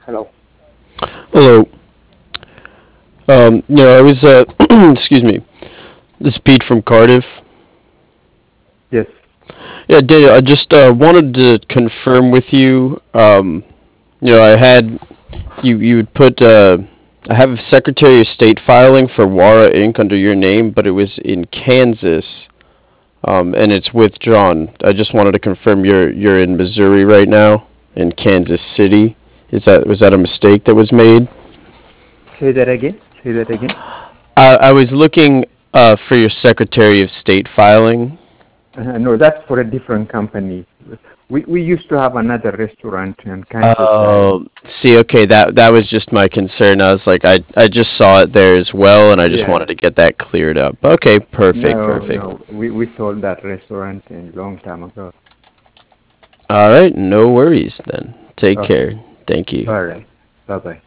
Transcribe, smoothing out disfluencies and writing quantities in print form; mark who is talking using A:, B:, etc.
A: Hello.
B: Hello. I was, excuse me. This is Pete from Cardiff.
A: Yes.
B: Yeah, Daniel, I just wanted to confirm with you. I had you would put. I have a Secretary of State filing for Wara Inc. under your name, but it was in Kansas, and it's withdrawn. I just wanted to confirm you're in Missouri right now, in Kansas City. Was that a mistake that was made?
A: Say that again. Say that again.
B: I was looking for your Secretary of State filing.
A: No, that's for a different company. We used to have another restaurant in Kansas side.
B: Oh, see, okay, that was just my concern. I was like, I just saw it there as well, and I just
A: Yeah.
B: wanted to get that cleared up. Okay, perfect,
A: No,
B: perfect.
A: no. We sold that restaurant a long time ago.
B: All right, no worries then. Take
A: Okay.
B: care. Thank you.
A: All right. Bye bye.